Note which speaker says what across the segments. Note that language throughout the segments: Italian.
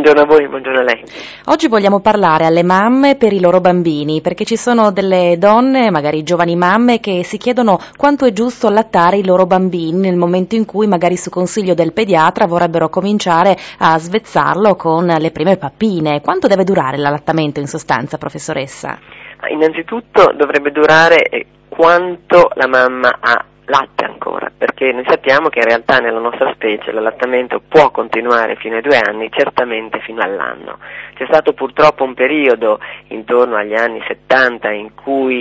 Speaker 1: Buongiorno a voi, buongiorno a lei.
Speaker 2: Oggi vogliamo parlare alle mamme per i loro bambini, perché ci sono delle donne, magari giovani mamme, che si chiedono quanto è giusto allattare i loro bambini nel momento in cui magari su consiglio del pediatra vorrebbero cominciare a svezzarlo con le prime pappine. Quanto deve durare l'allattamento in sostanza, professoressa?
Speaker 1: Innanzitutto dovrebbe durare quanto la mamma ha latte ancora, perché noi sappiamo che in realtà nella nostra specie l'allattamento può continuare fino ai 2 anni, certamente fino all'anno. C'è stato purtroppo un periodo intorno agli anni 70 in cui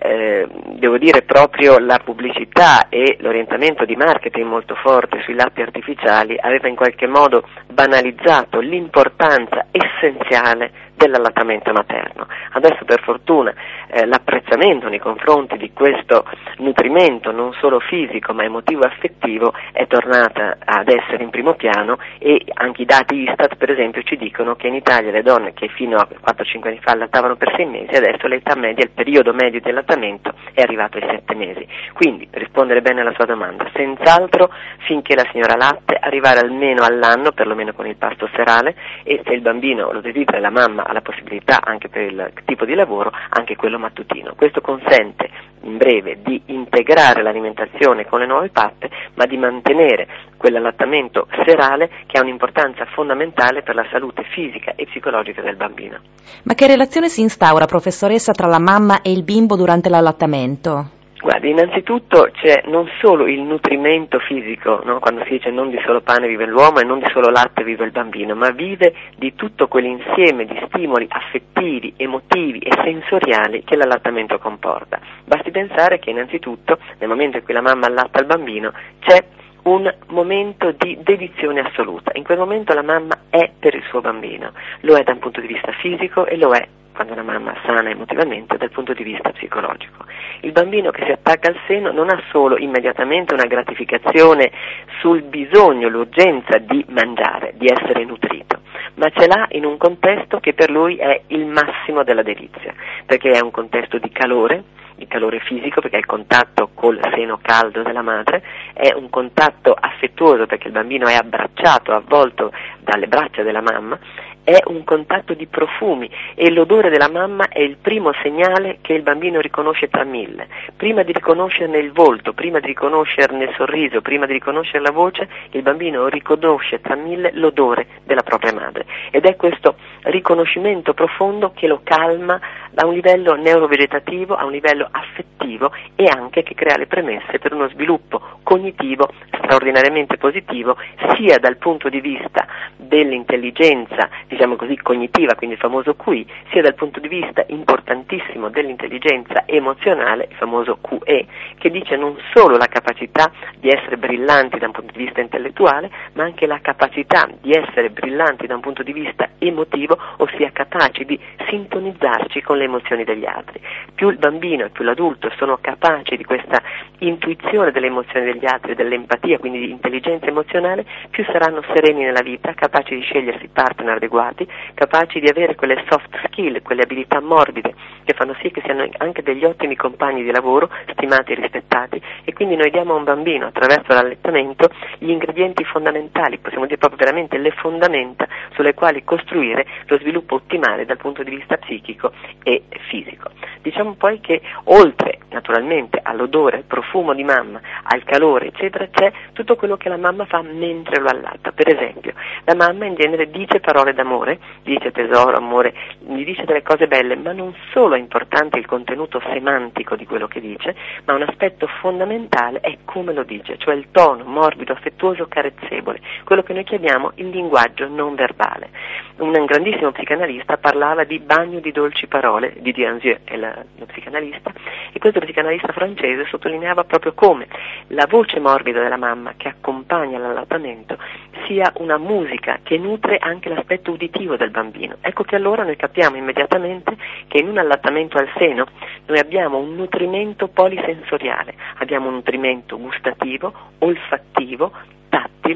Speaker 1: devo dire proprio la pubblicità e l'orientamento di marketing molto forte sui latte artificiali aveva in qualche modo banalizzato l'importanza essenziale dell'allattamento materno. Adesso per fortuna l'apprezzamento nei confronti di questo nutrimento non solo fisico ma emotivo e affettivo è tornata ad essere in primo piano, e anche i dati Istat per esempio ci dicono che in Italia le donne che fino a 4-5 anni fa allattavano per 6 mesi, adesso l'età media, il periodo medio di allattamento è arrivato ai 7 mesi. Quindi, per rispondere bene alla sua domanda, senz'altro finché la signora latte, arrivare almeno all'anno, perlomeno con il pasto serale, e se il bambino lo desidera, la mamma ha la possibilità anche per il tipo di lavoro, anche quello mattutino. Questo consente in breve di integrare l'alimentazione con le nuove pappe, ma di mantenere quell'allattamento serale che ha un'importanza fondamentale per la salute fisica e psicologica del bambino.
Speaker 2: Ma che relazione si instaura, professoressa, tra la mamma e il bimbo durante l'allattamento?
Speaker 1: Guardi, innanzitutto c'è non solo il nutrimento fisico, no? Quando si dice non di solo pane vive l'uomo e non di solo latte vive il bambino, ma vive di tutto quell'insieme di stimoli affettivi, emotivi e sensoriali che l'allattamento comporta. Basti pensare che innanzitutto nel momento in cui la mamma allatta il bambino c'è un momento di dedizione assoluta. In quel momento la mamma è per il suo bambino, lo è da un punto di vista fisico e lo è, quando una mamma sana emotivamente, dal punto di vista psicologico. Il bambino che si attacca al seno non ha solo immediatamente una gratificazione sul bisogno, l'urgenza di mangiare, di essere nutrito, ma ce l'ha in un contesto che per lui è il massimo della delizia, perché è un contesto di calore fisico, perché è il contatto col seno caldo della madre, è un contatto affettuoso perché il bambino è abbracciato, avvolto dalle braccia della mamma, è un contatto di profumi, e l'odore della mamma è il primo segnale che il bambino riconosce tra 1000. Prima di riconoscerne il volto, prima di riconoscerne il sorriso, prima di riconoscere la voce, il bambino riconosce tra 1000 l'odore della propria madre, ed è questo riconoscimento profondo che lo calma a un livello neurovegetativo, a un livello affettivo, e anche che crea le premesse per uno sviluppo cognitivo straordinariamente positivo, sia dal punto di vista dell'intelligenza, diciamo così, cognitiva, quindi il famoso QI, sia dal punto di vista importantissimo dell'intelligenza emozionale, il famoso QE, che dice non solo la capacità di essere brillanti da un punto di vista intellettuale, ma anche la capacità di essere brillanti da un punto di vista emotivo, ossia capaci di sintonizzarci con le emozioni degli altri. Più il bambino e più l'adulto sono capaci di questa intuizione delle emozioni degli altri, dell'empatia, quindi di intelligenza emozionale, più saranno sereni nella vita, capaci di scegliersi partner adeguati, capaci di avere quelle soft skill, quelle abilità morbide che fanno sì che siano anche degli ottimi compagni di lavoro, stimati e rispettati. E quindi noi diamo a un bambino, attraverso l'allattamento, gli ingredienti fondamentali, possiamo dire proprio veramente le fondamenta sulle quali costruire lo sviluppo ottimale dal punto di vista psichico e fisico. Diciamo poi che oltre naturalmente all'odore, al profumo di mamma, al calore eccetera, c'è tutto quello che la mamma fa mentre lo allatta. Per esempio, la mamma in genere dice parole d'amore, dice tesoro, amore, gli dice delle cose belle, ma non solo è importante il contenuto semantico di quello che dice, ma un aspetto fondamentale è come lo dice, cioè il tono morbido, affettuoso, carezzevole, quello che noi chiamiamo il linguaggio non verbale. Un grandissimo psicanalista parlava di bagno di dolci parole, di Dianzieu è lo psicanalista, e questo psicanalista francese sottolineava proprio come la voce morbida della mamma che accompagna l'allattamento sia una musica che nutre anche l'aspetto uditivo del bambino. Ecco che allora noi capiamo immediatamente che in un allattamento al seno noi abbiamo un nutrimento polisensoriale, abbiamo un nutrimento gustativo, olfattivo, tattile,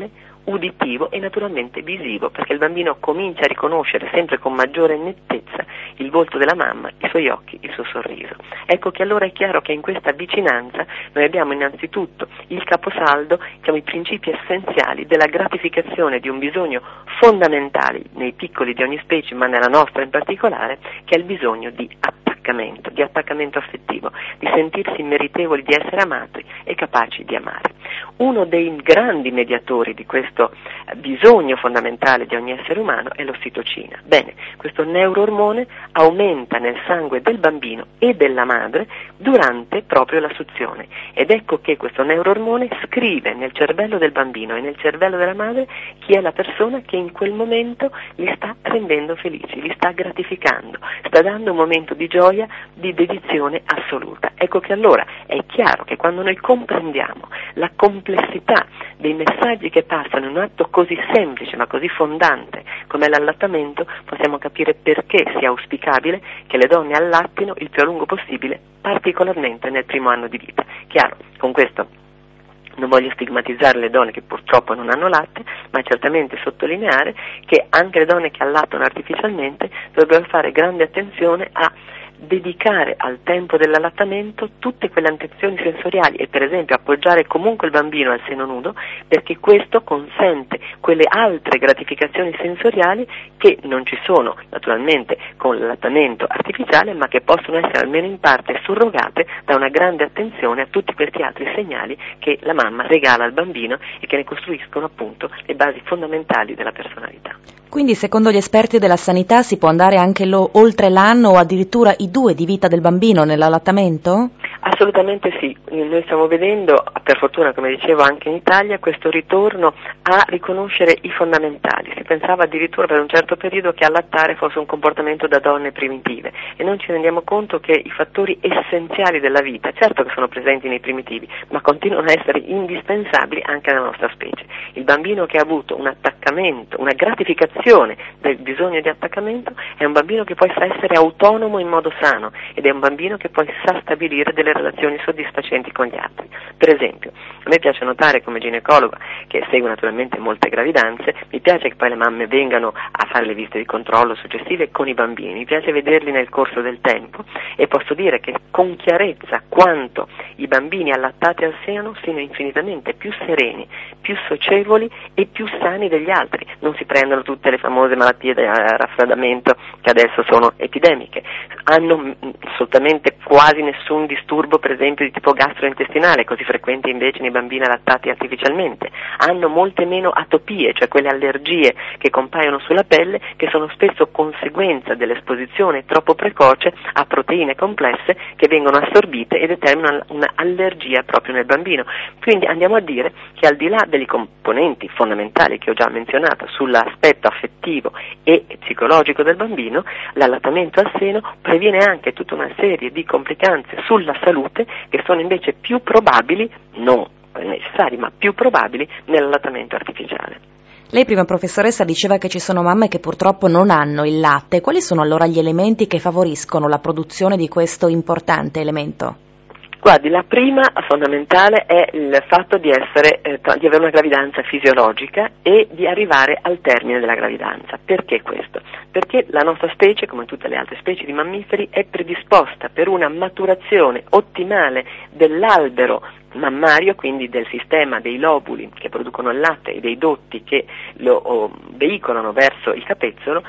Speaker 1: uditivo e naturalmente visivo, perché il bambino comincia a riconoscere sempre con maggiore nettezza il volto della mamma, i suoi occhi, il suo sorriso. Ecco che allora è chiaro che in questa vicinanza noi abbiamo innanzitutto il caposaldo, diciamo, i principi essenziali della gratificazione di un bisogno fondamentale nei piccoli di ogni specie, ma nella nostra in particolare, che è il bisogno di attaccamento affettivo, di sentirsi meritevoli di essere amati e capaci di amare. Uno dei grandi mediatori di questo bisogno fondamentale di ogni essere umano è l'ossitocina. Bene, questo neuroormone aumenta nel sangue del bambino e della madre durante proprio la suzione, ed ecco che questo neuroormone scrive nel cervello del bambino e nel cervello della madre chi è la persona che in quel momento li sta rendendo felici, li sta gratificando, sta dando un momento di gioia, di dedizione assoluta. Ecco che allora è chiaro che quando noi comprendiamo la complessità dei messaggi che passano in un atto così semplice ma così fondante come l'allattamento, possiamo capire perché sia auspicabile che le donne allattino il più a lungo possibile, particolarmente nel primo anno di vita. Chiaro, con questo non voglio stigmatizzare le donne che purtroppo non hanno latte, ma certamente sottolineare che anche le donne che allattano artificialmente dovrebbero fare grande attenzione a dedicare al tempo dell'allattamento tutte quelle attenzioni sensoriali e per esempio appoggiare comunque il bambino al seno nudo, perché questo consente quelle altre gratificazioni sensoriali che non ci sono naturalmente con l'allattamento artificiale, ma che possono essere almeno in parte surrogate da una grande attenzione a tutti questi altri segnali che la mamma regala al bambino e che ne costruiscono appunto le basi fondamentali della personalità.
Speaker 2: Quindi secondo gli esperti della sanità si può andare anche oltre l'anno o addirittura i 2 di vita del bambino nell'allattamento?
Speaker 1: Assolutamente sì, noi stiamo vedendo, per fortuna come dicevo anche in Italia, questo ritorno a riconoscere i fondamentali. Si pensava addirittura per un certo periodo che allattare fosse un comportamento da donne primitive e non ci rendiamo conto che i fattori essenziali della vita, certo che sono presenti nei primitivi, ma continuano a essere indispensabili anche nella nostra specie. Il bambino che ha avuto un attaccamento, una gratificazione del bisogno di attaccamento è un bambino che poi sa essere autonomo in modo sano ed è un bambino che poi sa stabilire delle relazioni soddisfacenti con gli altri. Per esempio, a me piace notare come ginecologa, che segue naturalmente molte gravidanze, mi piace che poi le mamme vengano a fare le visite di controllo successive con i bambini, mi piace vederli nel corso del tempo e posso dire che con chiarezza quanto i bambini allattati al seno siano infinitamente più sereni, più socievoli e più sani degli altri, non si prendono tutte le famose malattie del raffreddamento che adesso sono epidemiche, hanno assolutamente quasi nessun disturbo per esempio di tipo gastrointestinale, così frequente invece nei bambini allattati artificialmente, hanno molte meno atopie, cioè quelle allergie che compaiono sulla pelle, che sono spesso conseguenza dell'esposizione troppo precoce a proteine complesse che vengono assorbite e determinano un'allergia proprio nel bambino. Quindi andiamo a dire che al di là degli componenti fondamentali che ho già menzionato sull'aspetto affettivo e psicologico del bambino, l'allattamento al seno previene anche tutta una serie di complicanze sulla salute che sono invece più probabili, non necessari, ma più probabili nell'allattamento artificiale.
Speaker 2: Lei prima, professoressa, diceva che ci sono mamme che purtroppo non hanno il latte. Quali sono allora gli elementi che favoriscono la produzione di questo importante elemento?
Speaker 1: Guardi, la prima fondamentale è il fatto di avere una gravidanza fisiologica e di arrivare al termine della gravidanza. Perché questo? Perché la nostra specie, come tutte le altre specie di mammiferi, è predisposta per una maturazione ottimale dell'albero mammario, quindi del sistema dei lobuli che producono il latte e dei dotti che lo veicolano verso il capezzolo,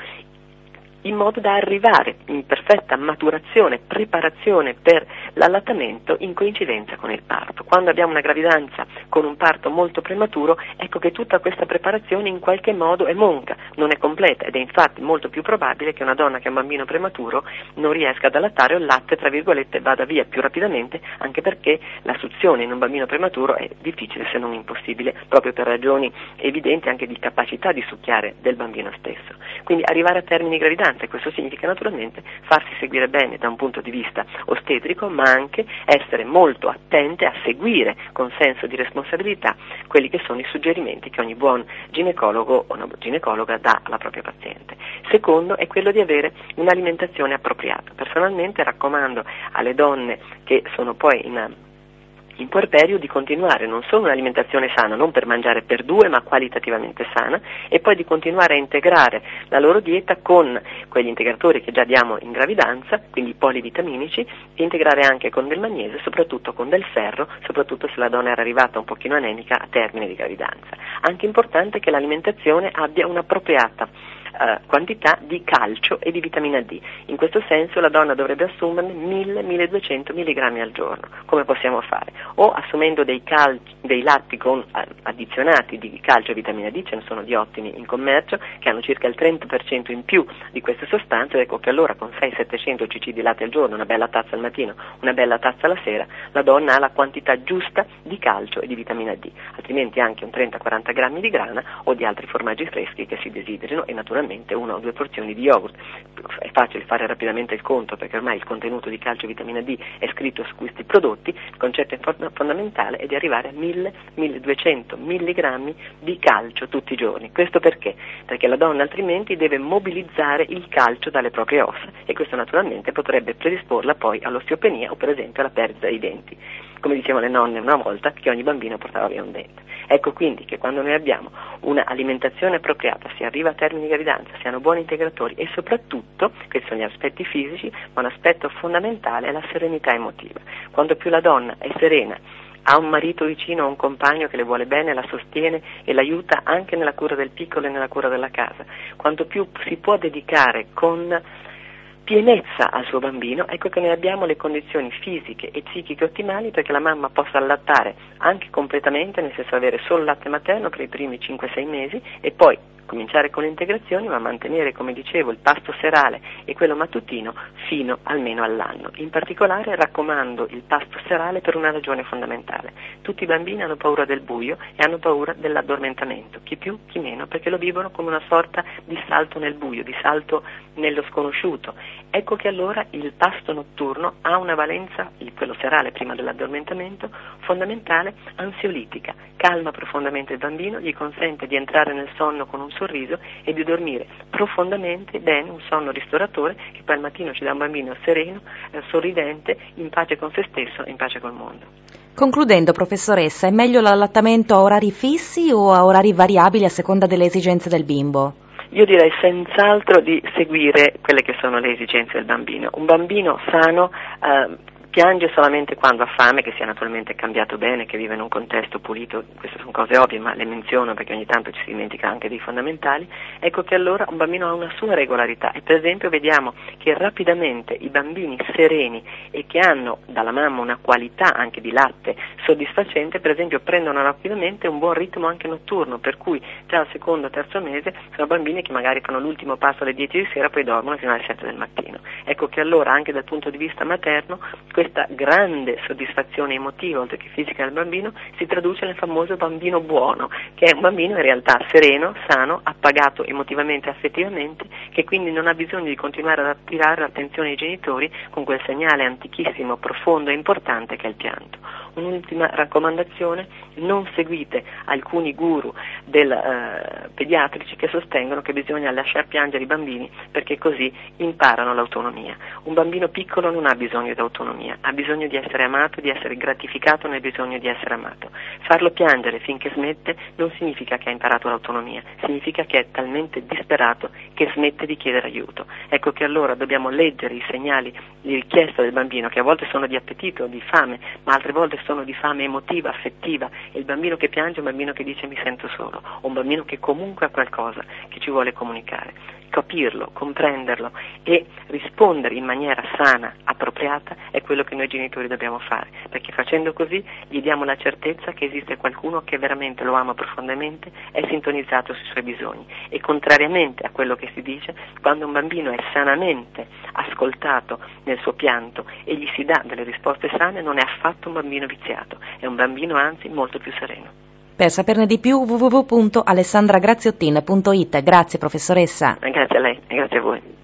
Speaker 1: in modo da arrivare in perfetta maturazione, preparazione per l'allattamento in coincidenza con il parto. Quando abbiamo una gravidanza con un parto molto prematuro, ecco che tutta questa preparazione in qualche modo è monca, non è completa ed è infatti molto più probabile che una donna che ha un bambino prematuro non riesca ad allattare o il latte, tra virgolette, vada via più rapidamente, anche perché la suzione in un bambino prematuro è difficile se non impossibile, proprio per ragioni evidenti anche di capacità di succhiare del bambino stesso. Quindi arrivare a termini di gravidanza, e questo significa naturalmente farsi seguire bene da un punto di vista ostetrico, ma anche essere molto attente a seguire con senso di responsabilità quelli che sono i suggerimenti che ogni buon ginecologo o una ginecologa dà alla propria paziente. Secondo è quello di avere un'alimentazione appropriata. Personalmente raccomando alle donne che sono poi in puerperio di continuare non solo un'alimentazione sana, non per mangiare per due, ma qualitativamente sana, e poi di continuare a integrare la loro dieta con quegli integratori che già diamo in gravidanza, quindi polivitaminici, e integrare anche con del magnesio, soprattutto con del ferro, soprattutto se la donna era arrivata un pochino anemica a termine di gravidanza. Anche importante che l'alimentazione abbia un'appropriata quantità di calcio e di vitamina D. In questo senso la donna dovrebbe assumerne 1000-1200 mg al giorno. Come possiamo fare? O assumendo dei latti addizionati di calcio e vitamina D, ce ne sono di ottimi in commercio, che hanno circa il 30% in più di queste sostanze. Ecco che allora con 600-700 cc di latte al giorno, una bella tazza al mattino, una bella tazza alla sera, la donna ha la quantità giusta di calcio e di vitamina D. Altrimenti anche un 30-40 grammi di grana o di altri formaggi freschi che si desiderino, e naturalmente una o due porzioni di yogurt. È facile fare rapidamente il conto, perché ormai il contenuto di calcio e vitamina D è scritto su questi prodotti. Il concetto fondamentale è di arrivare a 1000-1200 milligrammi di calcio tutti i giorni. Questo perché? Perché la donna altrimenti deve mobilizzare il calcio dalle proprie ossa, e questo naturalmente potrebbe predisporla poi all'osteopenia o per esempio alla perdita dei denti. Come dicevano le nonne una volta, che ogni bambino portava via un dente. Ecco quindi che quando noi abbiamo una alimentazione appropriata, si arriva a termini di gravidanza, si hanno buoni integratori, e soprattutto, questi sono gli aspetti fisici, ma un aspetto fondamentale è la serenità emotiva. Quanto più la donna è serena, ha un marito vicino, un compagno che le vuole bene, la sostiene e l'aiuta anche nella cura del piccolo e nella cura della casa, quanto più si può dedicare con pienezza al suo bambino, ecco che noi abbiamo le condizioni fisiche e psichiche ottimali perché la mamma possa allattare anche completamente, nel senso avere solo latte materno per i primi 5-6 mesi, e poi cominciare con le integrazioni, ma mantenere, come dicevo, il pasto serale e quello mattutino fino almeno all'anno. In particolare raccomando il pasto serale per una ragione fondamentale: tutti i bambini hanno paura del buio e hanno paura dell'addormentamento, chi più chi meno, perché lo vivono come una sorta di salto nel buio, di salto nello sconosciuto. Ecco che allora il pasto notturno ha una valenza, quello serale prima dell'addormentamento, fondamentale, ansiolitica, calma profondamente il bambino, gli consente di entrare nel sonno con un sorriso e di dormire profondamente bene, un sonno ristoratore che poi al mattino ci dà un bambino sereno, sorridente, in pace con se stesso e in pace col mondo.
Speaker 2: Concludendo, professoressa, è meglio l'allattamento a orari fissi o a orari variabili a seconda delle esigenze del bimbo?
Speaker 1: Io direi senz'altro di seguire quelle che sono le esigenze del bambino. Un bambino sano piange solamente quando ha fame, che sia naturalmente cambiato bene, che vive in un contesto pulito. Queste sono cose ovvie, ma le menziono perché ogni tanto ci si dimentica anche dei fondamentali. Ecco che allora un bambino ha una sua regolarità, e per esempio vediamo che rapidamente i bambini sereni e che hanno dalla mamma una qualità anche di latte soddisfacente, per esempio prendono rapidamente un buon ritmo anche notturno, per cui già al secondo o terzo mese sono bambini che magari fanno l'ultimo passo alle 10 di sera, poi dormono fino alle 7 del mattino. Ecco che allora anche dal punto di vista materno questa grande soddisfazione emotiva, oltre che fisica del bambino, si traduce nel famoso bambino buono, che è un bambino in realtà sereno, sano, appagato emotivamente e affettivamente, che quindi non ha bisogno di continuare ad attirare l'attenzione dei genitori con quel segnale antichissimo, profondo e importante che è il pianto. Un'ultima raccomandazione: non seguite alcuni guru pediatrici che sostengono che bisogna lasciar piangere i bambini perché così imparano l'autonomia. Un bambino piccolo non ha bisogno di autonomia, ha bisogno di essere amato, di essere gratificato nel bisogno di essere amato. Farlo piangere finché smette non significa che ha imparato l'autonomia, significa che è talmente disperato che smette di chiedere aiuto. Ecco che allora dobbiamo leggere i segnali di richiesta del bambino, che a volte sono di appetito, di fame, ma altre volte sono di fame emotiva, affettiva, e il bambino che piange è un bambino che dice mi sento solo, o un bambino che comunque ha qualcosa che ci vuole comunicare. Capirlo, comprenderlo e rispondere in maniera sana, appropriata, è quello che noi genitori dobbiamo fare, perché facendo così gli diamo la certezza che esiste qualcuno che veramente lo ama profondamente, è sintonizzato sui suoi bisogni, e contrariamente a quello che si dice, quando un bambino è sanamente ascoltato nel suo pianto e gli si dà delle risposte sane, non è affatto un bambino viziato, è un bambino anzi molto più sereno.
Speaker 2: Per saperne di più www.alessandragraziottin.it. Grazie professoressa.
Speaker 1: Grazie a lei e grazie a voi.